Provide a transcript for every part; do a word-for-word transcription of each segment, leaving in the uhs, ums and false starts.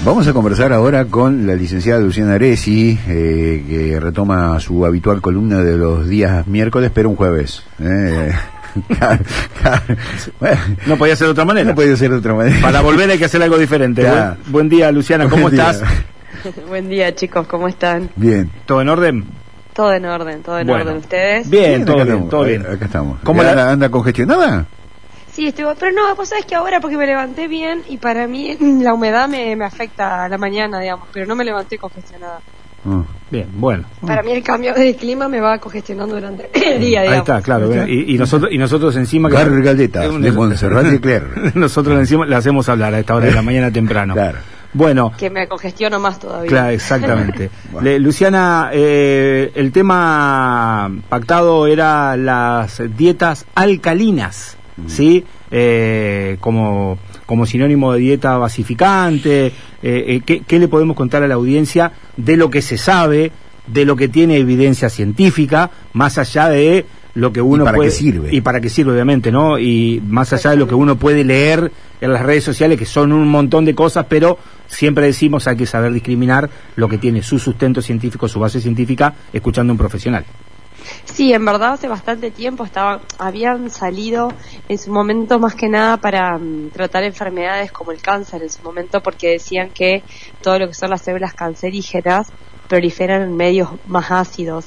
Vamos a conversar ahora con la licenciada Luciana Aresi, eh, que retoma su habitual columna de los días miércoles, pero un jueves. Eh. Bueno, no podía ser de otra manera. No podía ser de otra manera. Para volver hay que hacer algo diferente. Buen, buen día, Luciana, ¿cómo buen estás? Día. Buen día, chicos, ¿cómo están? Bien. ¿Todo en orden? Todo en orden, todo en bueno. orden. ¿Ustedes? Bien, bien todo bien, estamos, todo bien. Acá estamos. ¿Cómo la... la... anda congestionada? Sí, estoy, pero no, vos sabés que ahora porque me levanté bien y para mí la humedad me, me afecta a la mañana, digamos, pero no me levanté congestionada. Oh. Bien, bueno. Para mí el cambio de clima me va congestionando durante el día, digamos. Ahí está, claro. Y, y nosotros y nosotros encima... Gargaleta, de Montserrat de Cler. Nosotros encima le hacemos hablar a esta hora de la mañana temprano. Claro. Bueno. Que me congestiono más todavía. Claro, exactamente. Bueno. Le, Luciana, eh, el tema pactado era las dietas alcalinas, mm. ¿sí? Eh, como, como sinónimo de dieta basificante. Eh, eh, ¿qué, ¿Qué le podemos contar a la audiencia de lo que se sabe, de lo que tiene evidencia científica, más allá de lo que uno ¿Y para puede, qué sirve? Y para qué sirve, obviamente, ¿no? Y más allá de lo que uno puede leer en las redes sociales, que son un montón de cosas, pero siempre decimos hay que saber discriminar lo que tiene su sustento científico, su base científica, escuchando a un profesional. Sí, en verdad hace bastante tiempo estaban, habían salido en su momento más que nada para um, tratar enfermedades como el cáncer en su momento, porque decían que todo lo que son las células cancerígenas proliferan en medios más ácidos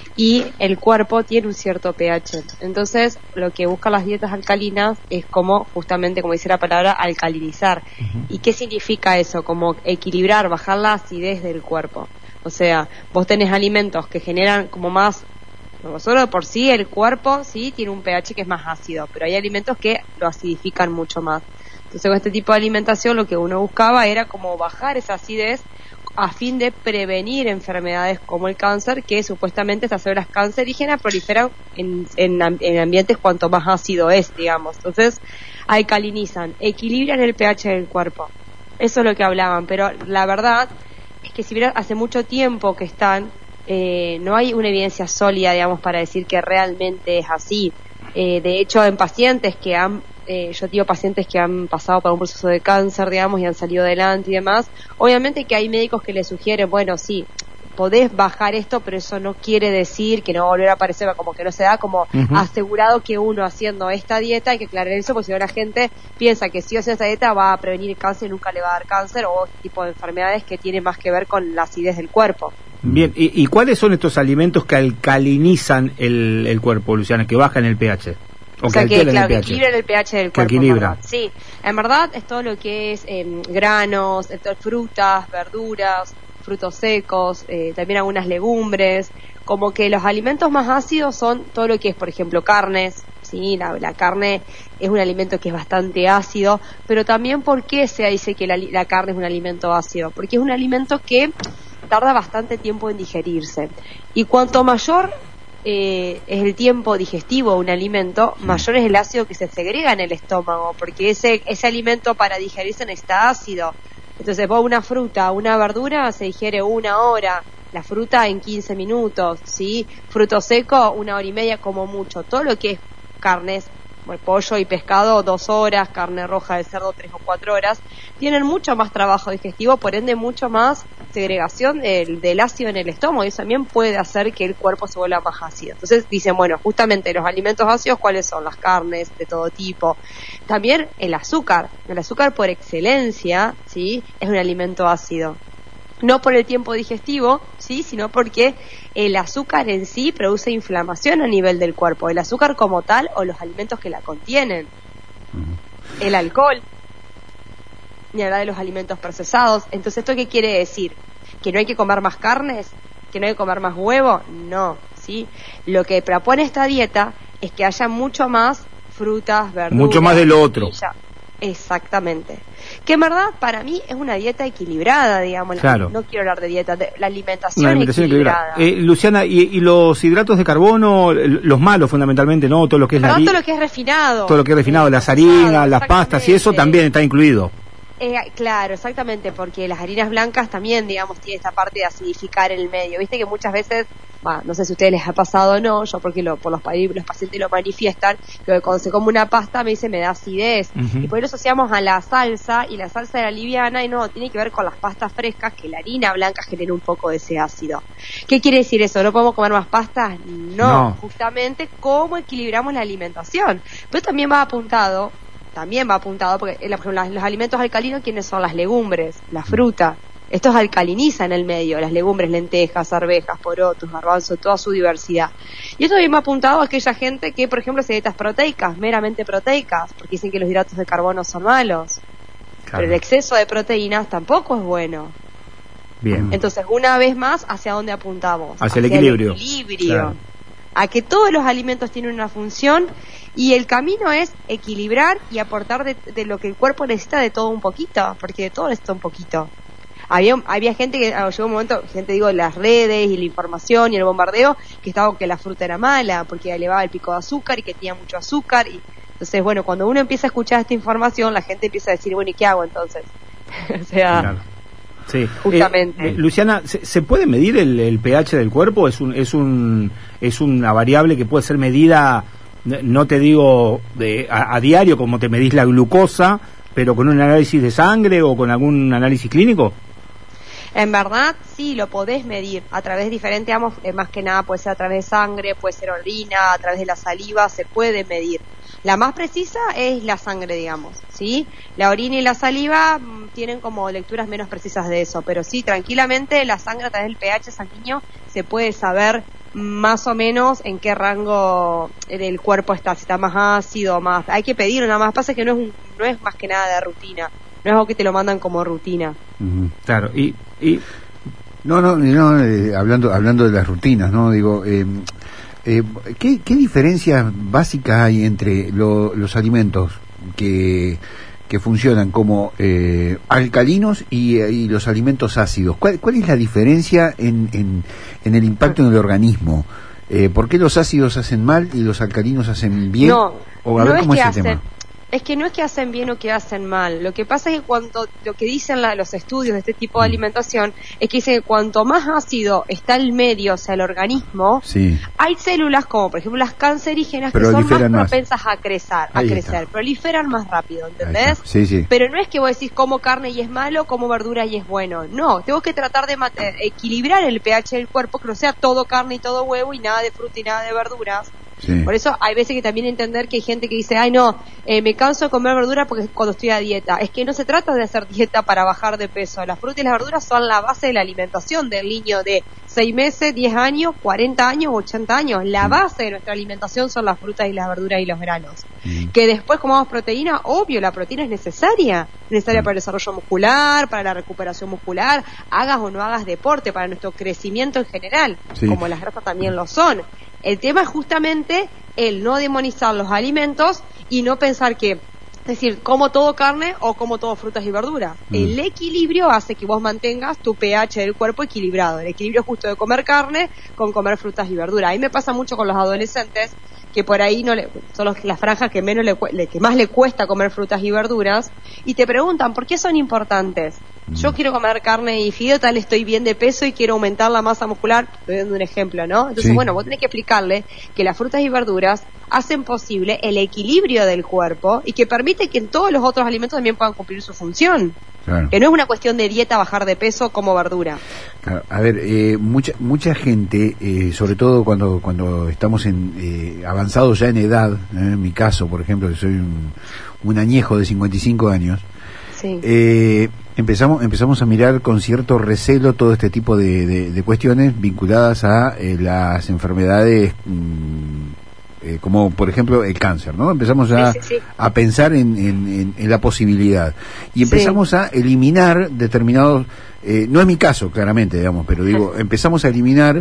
y el cuerpo tiene un cierto pH. Entonces, lo que buscan las dietas alcalinas es como, justamente como dice la palabra, alcalinizar. Uh-huh. ¿Y qué significa eso? Como equilibrar, bajar la acidez del cuerpo. O sea, vos tenés alimentos que generan como más... Solo de por sí el cuerpo sí tiene un pH que es más ácido, pero hay alimentos que lo acidifican mucho más. Entonces con este tipo de alimentación lo que uno buscaba era como bajar esa acidez a fin de prevenir enfermedades como el cáncer, que supuestamente estas células cancerígenas proliferan en, en, en ambientes cuanto más ácido es, digamos. Entonces alcalinizan, equilibran el pH del cuerpo. Eso es lo que hablaban, pero la verdad es que si bien hace mucho tiempo que están, Eh, no hay una evidencia sólida, digamos, para decir que realmente es así. Eh, de hecho, en pacientes que han, eh, yo digo pacientes que han pasado por un proceso de cáncer, digamos, y han salido adelante y demás, obviamente que hay médicos que les sugieren, bueno, sí, podés bajar esto, pero eso no quiere decir que no va a volver a aparecer, como que no se da como uh-huh. asegurado que uno haciendo esta dieta, hay que aclarar eso, porque si no la gente piensa que si hace esta dieta va a prevenir el cáncer y nunca le va a dar cáncer, o este tipo de enfermedades que tienen más que ver con la acidez del cuerpo. Bien, ¿y, y cuáles son estos alimentos que alcalinizan el, el cuerpo, Luciana, que bajan el pH? O, o sea, que, claro, que equilibran el pH del cuerpo. Que equilibra. Sí, en verdad es todo lo que es eh, granos, frutas, verduras, frutos secos, eh, también algunas legumbres, como que los alimentos más ácidos son todo lo que es, por ejemplo, carnes, sí, la, la carne es un alimento que es bastante ácido, pero también ¿por qué se dice que la, la carne es un alimento ácido? Porque es un alimento que tarda bastante tiempo en digerirse, y cuanto mayor eh, es el tiempo digestivo de un alimento, mayor es el ácido que se segrega en el estómago, porque ese, ese alimento para digerirse necesita ácido. Entonces vos una fruta, una verdura se digiere una hora, la fruta en quince minutos, ¿sí? Fruto seco una hora y media como mucho. Todo lo que es carnes, bueno, pollo y pescado dos horas, carne roja de cerdo tres o cuatro horas, tienen mucho más trabajo digestivo, por ende mucho más segregación del, del ácido en el estómago, y eso también puede hacer que el cuerpo se vuelva más ácido. Entonces dicen, bueno, justamente los alimentos ácidos, ¿cuáles son? Las carnes de todo tipo. También el azúcar, el azúcar por excelencia, ¿sí? Es un alimento ácido. No por el tiempo digestivo, sí, sino porque el azúcar en sí produce inflamación a nivel del cuerpo, el azúcar como tal o los alimentos que la contienen. Uh-huh. El alcohol, ni hablar de los alimentos procesados. Entonces, ¿esto qué quiere decir? ¿Que no hay que comer más carnes? ¿Que no hay que comer más huevo? No, ¿sí? Lo que propone esta dieta es que haya mucho más frutas, verduras... Mucho más de lo otro. Exactamente. Que en verdad para mí es una dieta equilibrada, digamos. Claro. No quiero hablar de dieta, de la alimentación, alimentación equilibrada. equilibrada. Eh, Luciana, ¿y, ¿y los hidratos de carbono, los malos fundamentalmente, no? Todo lo que es Perdón, la todo lo que es refinado. Todo lo que es refinado, sí, las harinas, las pastas y eso también está incluido. Eh, claro, exactamente, porque las harinas blancas también, digamos, tienen esta parte de acidificar en el medio. Viste que muchas veces, bah, no sé si a ustedes les ha pasado o no, yo porque lo, por los, los pacientes lo manifiestan, que cuando se come una pasta me dice me da acidez. Uh-huh. Y por eso asociamos a la salsa, y la salsa era liviana, y no, tiene que ver con las pastas frescas, que la harina blanca genera un poco de ese ácido. ¿Qué quiere decir eso? ¿No podemos comer más pastas? No, no. Justamente cómo equilibramos la alimentación. Pero también va apuntado también va apuntado, porque por ejemplo, los alimentos alcalinos, ¿quiénes son? Las legumbres, la fruta. Estos alcalinizan el medio, las legumbres, lentejas, arvejas, porotos, garbanzos, toda su diversidad. Y esto también va apuntado a aquella gente que, por ejemplo, hace dietas proteicas, meramente proteicas, porque dicen que los hidratos de carbono son malos. Claro. Pero el exceso de proteínas tampoco es bueno. Bien. Entonces, una vez más, ¿hacia dónde apuntamos? Hacia, hacia el equilibrio. El equilibrio. Claro. A que todos los alimentos tienen una función, y el camino es equilibrar y aportar de, de lo que el cuerpo necesita, de todo un poquito, porque de todo necesita un poquito. Había había gente que, llegó un momento, gente digo, las redes y la información y el bombardeo, que estaba que la fruta era mala, porque elevaba el pico de azúcar y que tenía mucho azúcar. Y entonces, bueno, cuando uno empieza a escuchar esta información, la gente empieza a decir, bueno, ¿y qué hago entonces? O sea... Claro. Sí, justamente. Eh, eh, Luciana, ¿se, ¿se puede medir el, el pH del cuerpo? Es un es un es una variable que puede ser medida, no te digo de, a, a diario como te medís la glucosa, pero con un análisis de sangre o con algún análisis clínico. En verdad, sí, lo podés medir a través de diferentes, digamos, eh, más que nada puede ser a través de sangre, puede ser orina, a través de la saliva, se puede medir. La más precisa es la sangre, digamos, ¿sí? La orina y la saliva mmm, tienen como lecturas menos precisas de eso, pero sí, tranquilamente la sangre a través del pH sanguíneo se puede saber más o menos en qué rango del cuerpo está, si está más ácido o más. Hay que pedirlo, nada más, pasa que no es, un, no es más que nada de rutina, no es algo que te lo mandan como rutina. Uh-huh. Claro, y... y... No, no, no eh, hablando hablando de las rutinas, ¿no? Digo... Eh, Eh, ¿qué, ¿Qué diferencias básicas hay entre lo, los alimentos que, que funcionan como eh, alcalinos y, y los alimentos ácidos? ¿Cuál, cuál es la diferencia en, en, en el impacto en el organismo? Eh, ¿Por qué los ácidos hacen mal y los alcalinos hacen bien? No, o a no ver cómo es es que el hacen, tema. Es que no es que hacen bien o que hacen mal. Lo que pasa es que cuando lo que dicen la, los estudios de este tipo de alimentación es que dicen que cuanto más ácido está el medio, o sea, el organismo, sí. hay células como, por ejemplo, las cancerígenas que son más, más propensas a crecer, a crecer, proliferan más rápido, ¿entendés? Sí, sí. Pero no es que vos decís como carne y es malo, como verdura y es bueno. No, tengo que tratar de eh, equilibrar el pH del cuerpo, que no sea todo carne y todo huevo y nada de fruta y nada de verduras. Sí. Por eso hay veces que también entender que hay gente que dice, ay no, eh, me canso de comer verdura porque cuando estoy a dieta. Es que no se trata de hacer dieta para bajar de peso. Las frutas y las verduras son la base de la alimentación del niño de seis meses, diez años, cuarenta años, ochenta años. La base de nuestra alimentación son las frutas y las verduras y los granos. Mm. Que después comamos proteína, obvio, la proteína es necesaria. Necesaria mm. para el desarrollo muscular, para la recuperación muscular, hagas o no hagas deporte, para nuestro crecimiento en general, sí. Como las grasas también lo son. El tema es justamente el no demonizar los alimentos y no pensar que, es decir, como todo carne o como todo frutas y verduras. Mm. El equilibrio hace que vos mantengas tu pH del cuerpo equilibrado. El equilibrio justo de comer carne con comer frutas y verduras. A mí me pasa mucho con los adolescentes que por ahí no le, son los, las franjas que menos le, le, que más le cuesta comer frutas y verduras, y te preguntan ¿por qué son importantes? Mm. Yo quiero comer carne y fideo, tal estoy bien de peso y quiero aumentar la masa muscular, estoy dando un ejemplo, ¿no? Entonces, sí. Bueno, vos tenés que explicarle que las frutas y verduras hacen posible el equilibrio del cuerpo y que permite que en todos los otros alimentos también puedan cumplir su función. Claro. Que no es una cuestión de dieta, bajar de peso como verdura. Claro, a ver, eh, mucha mucha gente, eh, sobre todo cuando cuando estamos en eh, avanzados ya en edad, eh, en mi caso, por ejemplo, que soy un, un añejo de cincuenta y cinco años, sí. eh, empezamos empezamos a mirar con cierto recelo todo este tipo de, de, de cuestiones vinculadas a eh, las enfermedades mmm, Eh, como por ejemplo el cáncer, ¿no? Empezamos a, sí, sí, sí. a pensar en, en, en, en la posibilidad y empezamos sí. a eliminar determinados, eh, no es mi caso claramente, digamos, pero digo, empezamos a eliminar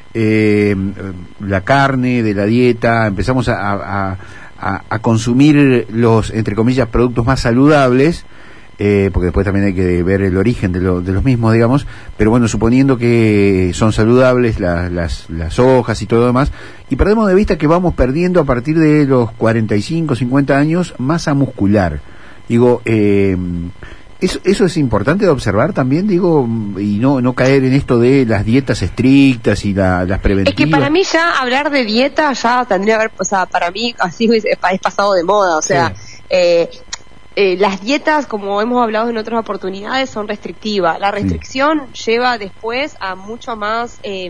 eh, la carne de la dieta, empezamos a, a, a, a consumir los, entre comillas, productos más saludables, Eh, porque después también hay que ver el origen de, lo, de los mismos, digamos, pero bueno, suponiendo que son saludables la, las, las hojas y todo lo demás, y perdemos de vista que vamos perdiendo a partir de los cuarenta y cinco, cincuenta años masa muscular. Digo, eh, Eso, eso es importante de observar también, digo, y no no caer en esto de las dietas estrictas y la, las preventivas. Es que para mí ya hablar de dieta ya tendría que haber, o sea, para mí así es, es pasado de moda, o sea, sí. eh, eh, las dietas, como hemos hablado en otras oportunidades, son restrictivas. La restricción sí. lleva después a mucho más eh,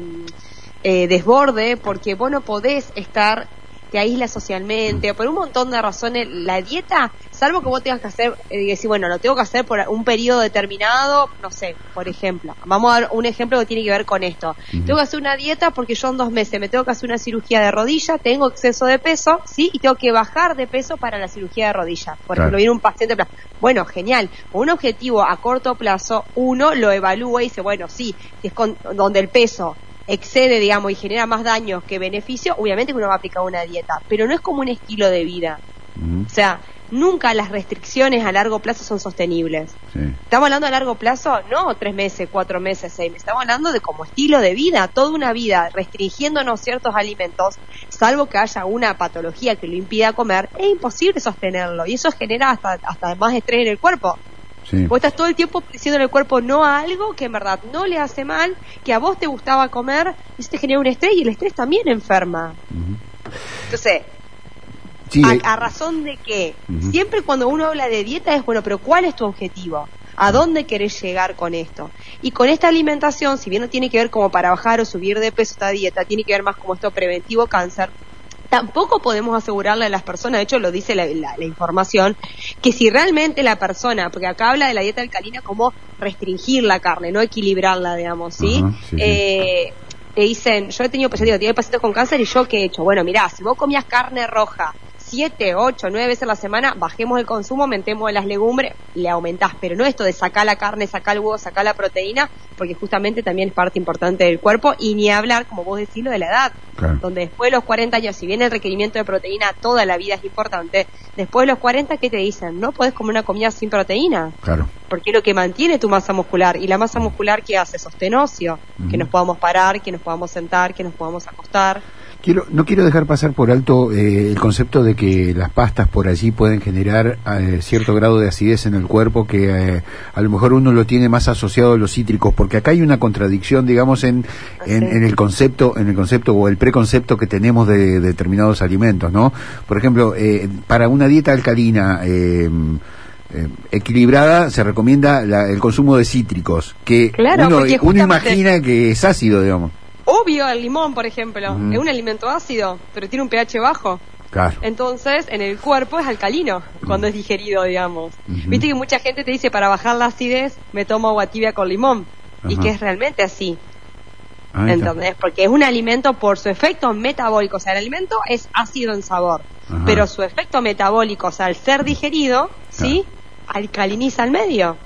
eh, desborde, porque vos no podés estar, te aíslas socialmente, por un montón de razones. La dieta, salvo que vos tengas que hacer, eh, decir, bueno, lo tengo que hacer por un periodo determinado, no sé, por ejemplo, vamos a dar un ejemplo que tiene que ver con esto. Uh-huh. Tengo que hacer una dieta porque yo en dos meses me tengo que hacer una cirugía de rodilla, tengo exceso de peso, sí, y tengo que bajar de peso para la cirugía de rodilla. Por ejemplo, claro. viene un paciente, bueno, genial, un objetivo a corto plazo, uno lo evalúa y dice, bueno, sí, si es con, donde el peso excede, digamos, y genera más daños que beneficio, obviamente que uno va a aplicar una dieta, pero no es como un estilo de vida. Uh-huh. O sea, nunca las restricciones a largo plazo son sostenibles. Sí. Estamos hablando a largo plazo, no tres meses, cuatro meses, seis meses, estamos hablando de como estilo de vida, toda una vida restringiéndonos ciertos alimentos, salvo que haya una patología que lo impida comer, es imposible sostenerlo, y eso genera hasta, hasta más estrés en el cuerpo. Sí. Vos estás todo el tiempo diciendo el cuerpo no a algo que en verdad no le hace mal, que a vos te gustaba comer, y eso te genera un estrés, y el estrés también enferma. Uh-huh. Entonces, sí, a, eh. a razón de que uh-huh. siempre cuando uno habla de dieta es, bueno, pero ¿cuál es tu objetivo? ¿A dónde querés llegar con esto? Y con esta alimentación, si bien no tiene que ver como para bajar o subir de peso esta dieta, tiene que ver más como esto preventivo cáncer, tampoco podemos asegurarle a las personas, de hecho lo dice la, la, la información, que si realmente la persona, porque acá habla de la dieta alcalina como restringir la carne, no equilibrarla, digamos, ¿sí? Uh-huh, sí, eh, sí. Te dicen, yo he tenido pacientes, tengo pacientes con cáncer y yo qué he hecho, bueno, mirá, si vos comías carne roja siete, ocho, nueve veces a la semana, bajemos el consumo, aumentemos las legumbres, le aumentás, pero no esto de sacar la carne, sacar el huevo, sacar la proteína, porque justamente también es parte importante del cuerpo, y ni hablar, como vos decís, lo de la edad, claro. donde después de los cuarenta años, si bien el requerimiento de proteína toda la vida es importante, después de los cuarenta, ¿qué te dicen? No podés comer una comida sin proteína, claro. porque es lo que mantiene tu masa muscular, y la masa muscular, ¿qué hace? Sostén óseo, uh-huh. que nos podamos parar, que nos podamos sentar, que nos podamos acostar. Quiero, no quiero dejar pasar por alto eh, el concepto de que las pastas por allí pueden generar eh, cierto grado de acidez en el cuerpo, que eh, a lo mejor uno lo tiene más asociado a los cítricos, porque acá hay una contradicción, digamos, en, en, en el concepto, en el concepto o el preconcepto que tenemos de, de determinados alimentos, ¿no? Por ejemplo, eh, para una dieta alcalina eh, eh, equilibrada se recomienda la, el consumo de cítricos, que claro, uno, justamente... uno imagina que es ácido, digamos. Obvio, el limón, por ejemplo, uh-huh. es un alimento ácido, pero tiene un pH bajo. Claro. Entonces, en el cuerpo es alcalino uh-huh. cuando es digerido, digamos. Uh-huh. Viste que mucha gente te dice, para bajar la acidez, me tomo agua tibia con limón. Uh-huh. Y que es realmente así. Ahí ¿entendés? Está. Porque es un alimento por su efecto metabólico. O sea, el alimento es ácido en sabor. Uh-huh. Pero su efecto metabólico, o sea, al ser digerido, claro. ¿sí? Alcaliniza el medio.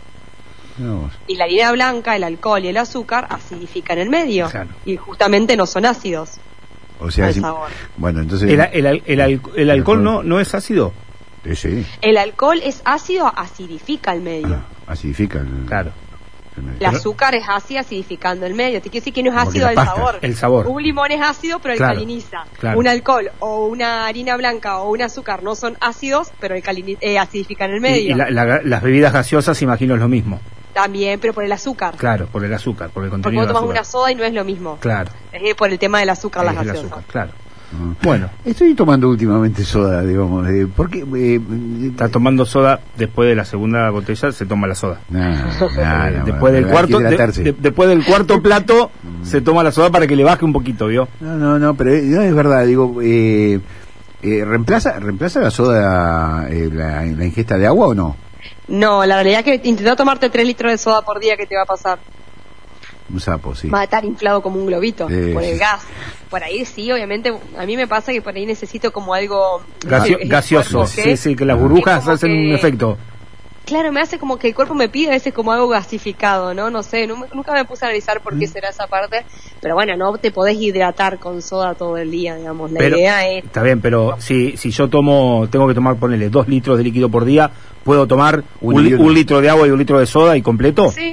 No. Y la harina blanca, el alcohol y el azúcar acidifican el medio, claro. y justamente no son ácidos. O sea, si, bueno, entonces el, el, el, el, el, el alcohol no no es ácido. Sí, sí. El alcohol es ácido, acidifica el medio. Ah, acidifica el, claro. El, medio. El azúcar es ácido, acidificando el medio. Te quiere decir que no es ácido el sabor. El sabor. Un limón es ácido, pero claro. alcaliniza. Claro. Un alcohol o una harina blanca o un azúcar no son ácidos, pero eh, acidifican el medio. Y, y la, la, las bebidas gaseosas, imagino, es lo mismo. También, pero por el azúcar. Claro, por el azúcar, por el contenido. Porque vos tomás una soda y no es lo mismo. Claro. Es por el tema del azúcar, las gaseosas. Azúcar, claro. Uh, bueno, estoy tomando últimamente soda, digamos. Eh, porque eh, está tomando soda después de la segunda botella, se toma la soda. No, no, no, después del cuarto, de, de, después del cuarto plato, se toma la soda para que le baje un poquito, ¿vio? No, no, no, pero no es verdad. Digo, eh, eh, reemplaza, reemplaza la soda eh, la, la ingesta de agua o no? No, la realidad es que intentá tomarte tres litros de soda por día, ¿qué te va a pasar? Un sapo, sí. Va a estar inflado como un globito, eh, por el sí. gas. Por ahí sí, obviamente, a mí me pasa que por ahí necesito como algo... Gasio, eh, gaseoso, sí, sí, que las burbujas hacen que, un efecto. Claro, me hace como que el cuerpo me pide a veces como algo gasificado, ¿no? No sé, no, nunca me puse a analizar por qué mm. será esa parte, pero bueno, no te podés hidratar con soda todo el día, digamos, la pero, idea es... Está bien, pero si si yo tomo, tengo que tomar, ponele, dos litros de líquido por día, ¿puedo tomar un, un, un litro de agua y un litro de soda y completo? Sí.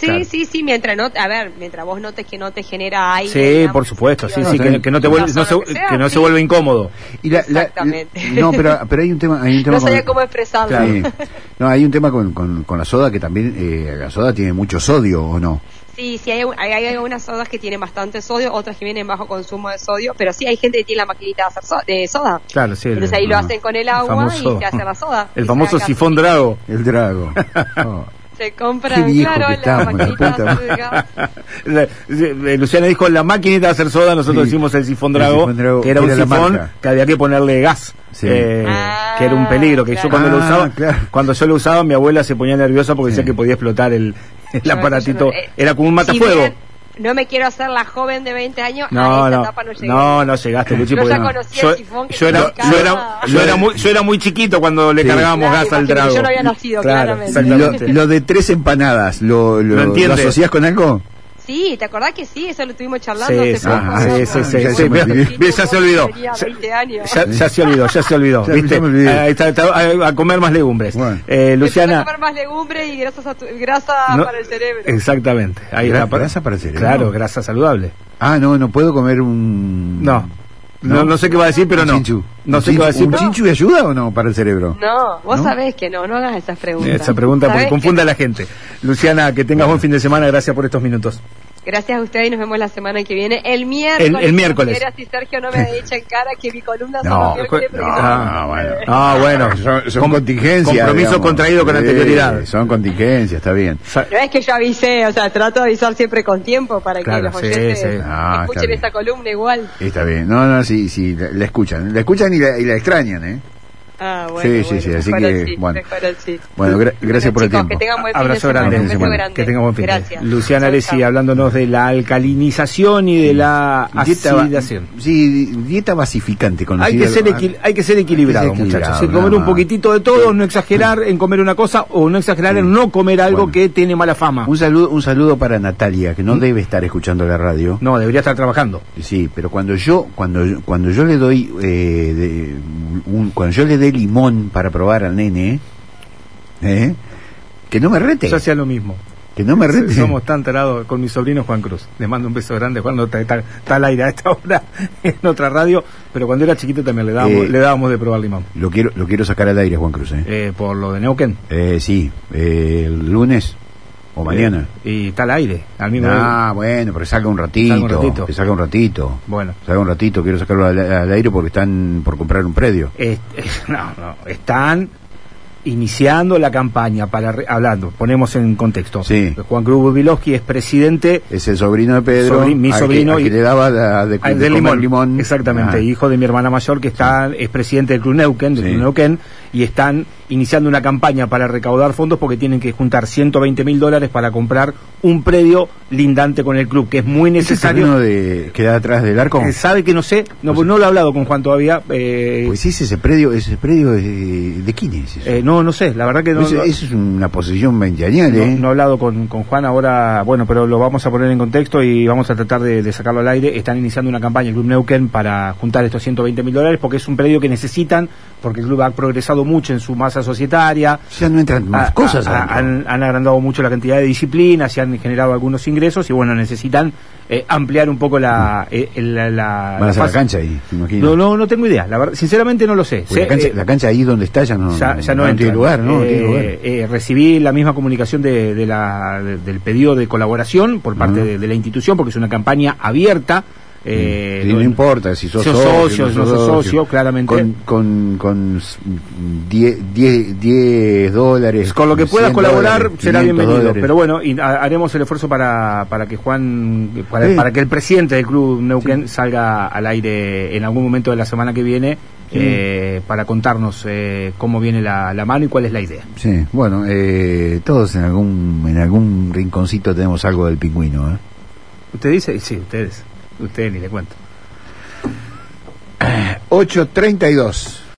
Sí, claro. sí, sí, mientras no, a ver, mientras vos notes que no te genera aire. Sí, digamos, por supuesto, sí, no, sí, que, que no te vuelve, no se, que sea, que no sí. se vuelve incómodo. Y la, la, Exactamente. no, pero, pero hay un tema, hay un tema No sabía con, cómo expresarlo. sí. No, hay un tema con, con, con la soda que también, eh, la soda tiene mucho sodio, ¿o no? Sí, sí, hay, hay, hay algunas sodas que tienen bastante sodio, otras que vienen bajo consumo de sodio, pero sí hay gente que tiene la maquinita de hacer so- de soda. Claro, sí. Entonces el, ahí lo ajá. hacen con el agua famoso- y se hace la soda. el Y famoso se sifón acá- Drago. El Drago. Oh. Se compra, Qué viejo claro, que la estamos, la maquinita puta de hacer gas. La- eh, Luciana dijo la maquinita de hacer soda, nosotros Sí. decimos el sifón El Drago, sifón Drago, que era que un era la sifón marca. que había que ponerle gas, Sí. eh, Ah, que era un peligro, que claro. yo cuando lo Ah, usaba, claro. cuando yo lo usaba mi abuela se ponía nerviosa porque Sí. decía que podía explotar el, el Yo- aparatito, yo no- eh, era como un Si matafuego. bien no me quiero hacer la joven de veinte años, No, a esa no, etapa no llegué. no, no llegaste, Luchi, Yo porque ya no. conocía yo, el sifón que yo era, significaba- yo era, yo era muy, yo era muy chiquito cuando le Sí. cargábamos Claro, gas al imagínate, Drago. yo no había nacido, claro, claramente. Lo, exactamente. lo de tres empanadas, ¿lo, lo, ¿Lo ¿lo entiendes? asociás con algo? Sí, ¿te acordás que sí? Eso lo estuvimos charlando Sí, hace sí, poco. ah, sí, ¿no? sí, sí, ya sí, se me bien, olvidó. bien, ya se olvidó. Tenía Ya- veinte años. Ya, ya se olvidó, ya se olvidó, Ya- ¿viste? ya me olvidé. Ahí está, está, a, a comer más legumbres. Bueno. Eh, Empezó a Luciana, comer más legumbres y grasas a tu- grasa no- para el cerebro. exactamente. Ahí Gra- está. grasa para el cerebro. Claro, grasa saludable. Ah, no, no puedo comer un... No, no, no sé qué va a decir, pero Un no. chinchu. No ¿Un sé qué va a chinchu- decir. ¿Un pero- chinchu ayuda o no para el cerebro? No, vos ¿No? sabés que no, no hagas esas preguntas. Esa pregunta porque Sabés confunde a que- la gente. Luciana, que tengas buen fin de semana, gracias por estos minutos. Gracias a ustedes y nos vemos la semana que viene. El miércoles. El- el miércoles. Si quieres, si Sergio no me echa en cara que mi columna son No, los miércoles porque no, son- no, bueno. Ah, bueno, Son, son Com- contingencias. compromiso digamos. contraído con Sí, anterioridad. Son contingencias, está bien. Sa- No es que yo avisé, o sea, trato de avisar siempre con tiempo para Claro, que los sí, oyentes sí. Ah, está escuchen bien. esta columna igual. Está bien. No, no, sí, sí, la, la escuchan. La escuchan y la, y la extrañan, ¿eh? Ah, bueno, Sí, sí, bueno, sí, así mejor que, así, bueno. mejor así. Bueno, gra- gracias por el chicos, tiempo. que tengan buen Abrazo fin de semana, grande. un beso Semana. grande. Que tenga buen fin. Gracias. Luciana Chau, Aresi chau. hablándonos de la alcalinización y de la Dieta, va- acidación. sí, dieta basificante. Hay conocida. que ser equil- hay que ser equilibrado, Hay que ser muchachos. equilibrado, Sí, comer nada un más. poquitito de todo, no exagerar en comer una cosa o no exagerar en no comer algo Bueno. que tiene mala fama. Un saludo, un saludo para Natalia, que no ¿Mm? debe estar escuchando la radio. No, debería estar trabajando. Sí, pero cuando yo, cuando yo, cuando yo le doy, eh, de- un, cuando yo le dé limón para probar al nene, ¿eh? Que no me rete, Yo hacía lo mismo. que no me rete. Somos tan tarados con mi sobrino Juan Cruz. Le mando un beso grande. Juan no está, está- está al aire a esta hora en otra radio, pero cuando era chiquito también le dábamos, Eh, le dábamos de probar limón. Lo quiero, lo quiero sacar al aire, Juan Cruz, ¿eh? Eh, por lo de Neuquén. Eh, sí, eh, el lunes o mañana. Eh, y está al aire. Al mismo Ah, bueno, pero salga un ratito, Salga un ratito. que salga un ratito. Bueno. Salga un ratito, quiero sacarlo al, al aire porque están por comprar un predio. Eh, eh, no, no, están iniciando la campaña para re- hablando, ponemos en contexto. Sí. Juan Cruz Bubilowski es presidente Es el sobrino de Pedro, Sobri- mi al sobrino que, al y- que le daba la- de, ah, de del comer limón, limón. exactamente, Ah. hijo de mi hermana mayor que está es presidente del Club Neuquén, del Sí. Club Neuquén, y están iniciando una campaña para recaudar fondos porque tienen que juntar ciento veinte mil dólares para comprar un predio lindante con el club, que es muy ¿Ese necesario. terreno de, que da atrás del arco? Eh, sabe que no sé, no, Pues- no lo he hablado con Juan todavía. Eh, Pues sí, ese predio, ese predio es de, ¿de quién es eso? eh, no, no sé, la verdad que no. Eso- no- eso es una posesión veinteañera, No, ¿eh? no he hablado con, con Juan ahora, bueno, pero lo vamos a poner en contexto y vamos a tratar de, de sacarlo al aire. Están iniciando una campaña, el Club Neuquén, para juntar estos ciento veinte mil dólares porque es un predio que necesitan, porque el club ha progresado mucho en su masa societaria. Ya no entran más Ha- cosas ha- adentro. han, han agrandado mucho la cantidad de disciplinas, se han generado algunos ingresos y bueno, necesitan eh, ampliar un poco la... eh, el- la, la- Van a la hacer la fase. cancha ahí, me imagino. No, no, no tengo idea, la verdad, sinceramente no lo sé. Porque Sé, la, cancha, eh, la cancha ahí donde está ya no, ya, ya no, no entra. tiene lugar, ¿no? No Eh, tiene lugar. eh, recibí la misma comunicación de, de la, de- del pedido de colaboración por parte Ujú. de, de la institución, porque es una campaña abierta. Eh, Sí, no donde- importa si sos sos socio, socio, no sos socio, claramente. Con, con, con diez dólares. Con lo que puedas cien colaborar dólares, será quinientos bienvenido. dólares. Pero bueno, y ha- haremos el esfuerzo para, para que Juan, para, Sí. para que el presidente del Club Neuquén salga al aire en algún momento de la semana que viene eh, para contarnos eh, cómo viene la, la mano y cuál es la idea. Sí, bueno, eh, todos en algún en algún rinconcito tenemos algo del pingüino, ¿eh? ¿Usted dice? Sí, ustedes. Ustedes ni le cuento. ocho treinta y dos